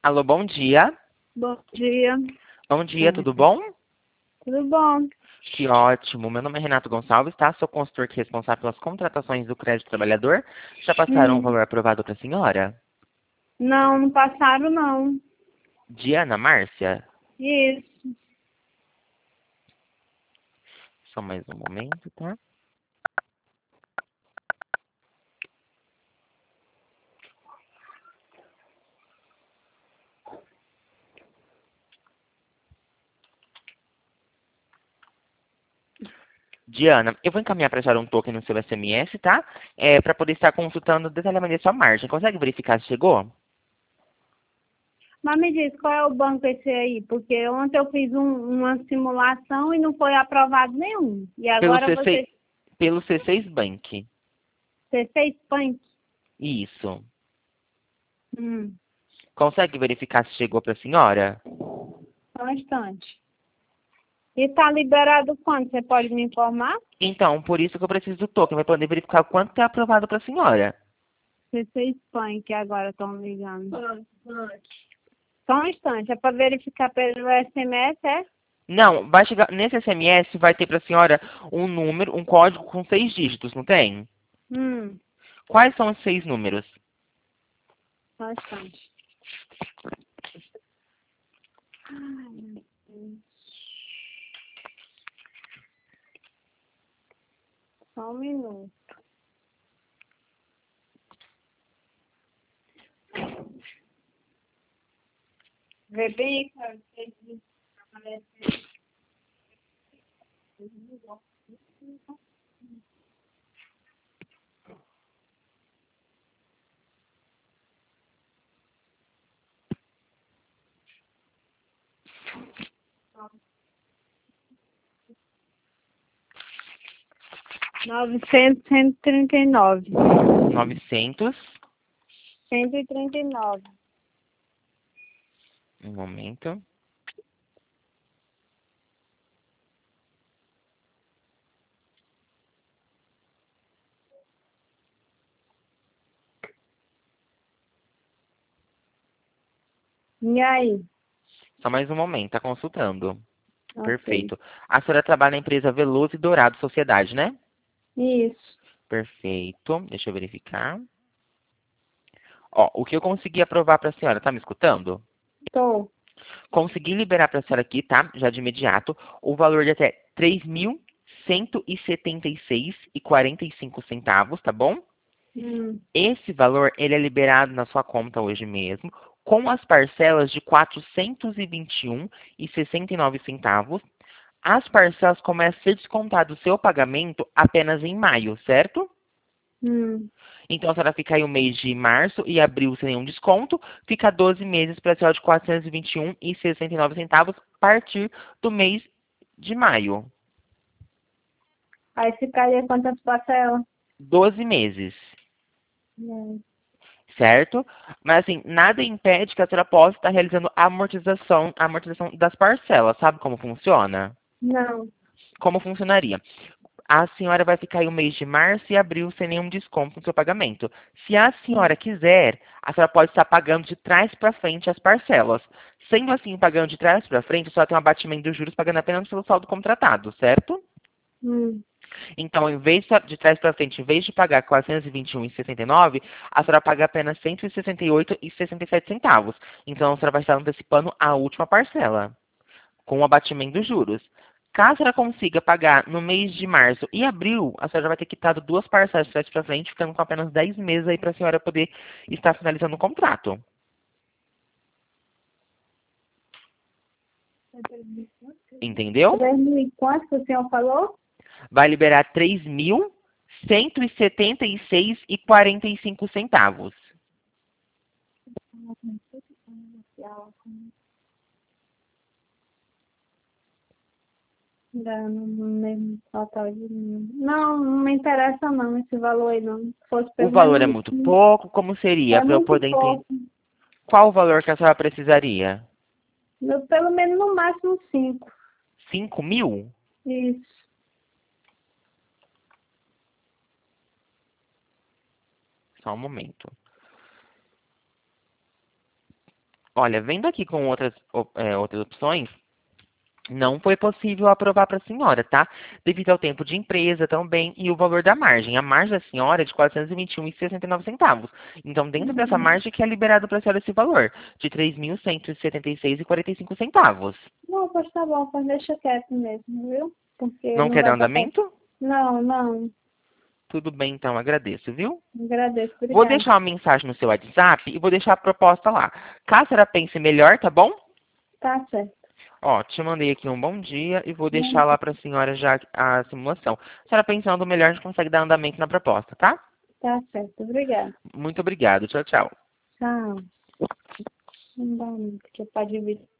Alô, bom dia. Bom dia. Bom dia, tudo bom? Tudo bom? Que ótimo. Meu nome é Renato Gonçalves, tá? Sou consultor que é responsável pelas contratações do crédito trabalhador. Já passaram o valor aprovado para a senhora? Não, não passaram, não. Diana Márcia? Isso. Só mais um momento, tá? Diana, eu vou encaminhar para a senhora um token no seu SMS, tá? Para poder estar consultando detalhadamente a sua margem. Consegue verificar se chegou? Mas me diz, qual é o banco esse aí? Porque ontem eu fiz uma simulação e não foi aprovado nenhum. E Pelo agora C6, pelo C6 Bank. você fez punk? Isso. Hum, Consegue verificar se chegou para a senhora? só um instante. E tá liberado quando? Você pode me informar? Então, por isso que eu preciso do token, vai poder verificar o quanto é aprovado para a senhora. Você fez punk, agora estão ligando. Só um instante, é para verificar pelo SMS, é? Não, vai chegar nesse SMS vai ter para a senhora um número, um código com 6 dígitos, não tem? Hum, Quais são os 6 números? só um instante. Ai, meu Deus. Só um minuto. Rebeca, 900, 139. 900. 139. Um momento. E aí? Só mais um momento, tá consultando. Ok. Perfeito. A senhora trabalha na empresa Veloso e Dourado Sociedade, né? Isso. Perfeito. Deixa eu verificar. Ó, o que eu consegui aprovar para a senhora, tá me escutando? Tô. Consegui liberar para a senhora aqui, tá? Já de imediato, o valor de até 3.176,45 centavos, tá bom? Hum. Esse valor, ele é liberado na sua conta hoje mesmo, com as parcelas de 421,69 centavos. As parcelas começam a ser descontado o seu pagamento apenas em maio, certo? Hum. Então, a senhora fica aí o mês de março e abril sem nenhum desconto, fica 12 meses para a senhora de 421,69 centavos a partir do mês de maio. Aí ficaria quantas parcelas? 12 meses, Hum. certo? Mas assim, nada impede que a senhora possa estar realizando a amortização das parcelas. Sabe como funciona? Não. Como funcionaria? A senhora vai ficar aí o mês de março e abril sem nenhum desconto no seu pagamento. Se a senhora quiser, a senhora pode estar pagando de trás para frente as parcelas. Sendo assim, pagando de trás para frente, a senhora tem um abatimento dos juros pagando apenas pelo saldo contratado, certo? Hum. Então, em vez de trás para frente, em vez de pagar 421,69, a senhora paga apenas 168,67 centavos. Então, a senhora vai estar antecipando a última parcela, com o abatimento dos juros. Caso ela consiga pagar no mês de março e abril, a senhora já vai ter quitado duas parcelas de trás para frente, ficando com apenas 10 meses aí para a senhora poder estar finalizando o contrato. Entendeu? 3.000 e quanto que o senhor falou? Vai liberar 3.176,45 centavos. Dá no mesmo total de mil. Não, não me interessa não esse valor aí não. Se fosse O pelo valor é menos muito assim, pouco, como seria é para eu muito poder entender? pouco. Qual o valor que a senhora precisaria? Pelo menos no máximo 5. 5.000? Isso. Só um momento. Olha, vendo aqui com outras opções, não foi possível aprovar para a senhora, tá? Devido ao tempo de empresa também e o valor da margem. A margem da senhora é de R$ 421,69. Então, dentro dessa margem que é liberado para a senhora esse valor, de R$ 3.176,45. Não, pois tá bom, pois deixa quieto mesmo, viu? Porque Não não quer dar dá pra fazer. andamento? Não, não. Tudo bem, então, agradeço, viu? Agradeço, Vou obrigada. deixar uma mensagem no seu WhatsApp e vou deixar a proposta lá. Caso a senhora pense melhor, tá bom? Tá certo. Ó, te mandei aqui um bom dia e vou deixar lá para a senhora já a simulação. Se a senhora pensando melhor, a gente consegue dar andamento na proposta, tá? Tá certo, obrigada. Muito obrigado. Tchau, tchau. Tchau. Não dá muito, porque pode vir.